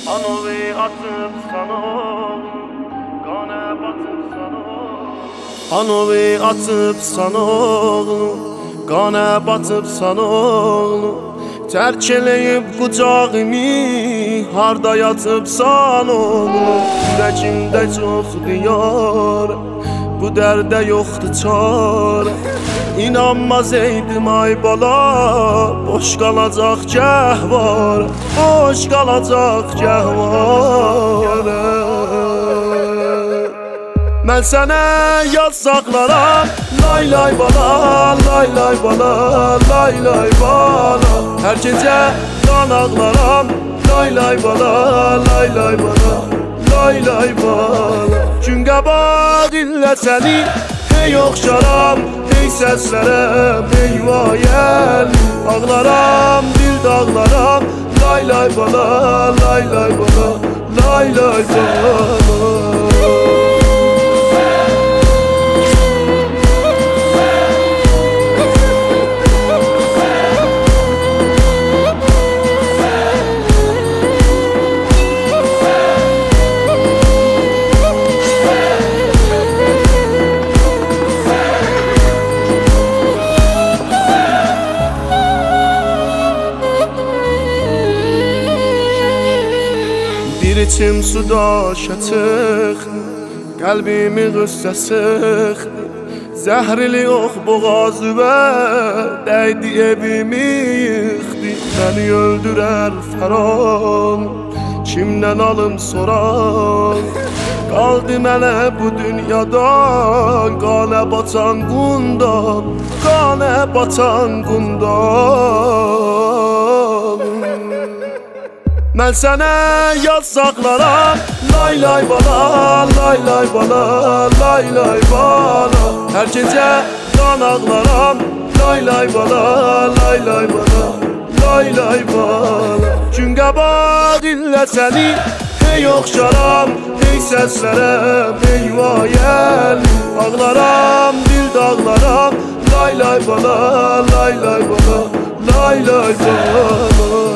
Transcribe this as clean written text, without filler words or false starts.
Anovi atıp sana, qana batıp sana. Anovi atıp sana, qana batıp sana. Tərk eləyib qucağımı, harda yatıbsan oğlum. Ürəkimdə çox diyar, bu dərdə yoxdur çarə. İnanmaz eydim ay bala, boş qalacaq gəhvar, boş qalacaq gəhvarə. Mən sənə yaz saxlaram, lay lay bala, lay lay bala, lay lay bala. Hər gecə qan ağlaram, lay lay bala, lay lay bala, lay lay bala. Gün qabaq illə səni hey oxşaram, hey səslərəm, hey vayəl. Ağlaram, dil dağlaram, lay lay bala, lay lay bala, lay lay bala. Bir içim su daşa çıxdı, qəlbimi qüssə sıxdı. Zəhrili ox boğazıma dəydi, evimi yıxdı. Məni öldürər fəran, kimdən alım soran. Qaldı mənə bu dünyadan, qanə batan qundan, qanə batan qundan. Mən sənə yaz saxlaram, lay lay bala, lay lay bala, lay lay bala. Hər gecə qan ağlaram, lay lay bala, lay lay bala, lay lay bala. Gün qabaq illə səni hey oxşaram, hey səslərəm, hey vayəl. Ağlaram, dil dağlaram, lay lay bala, lay lay bala, lay lay bala.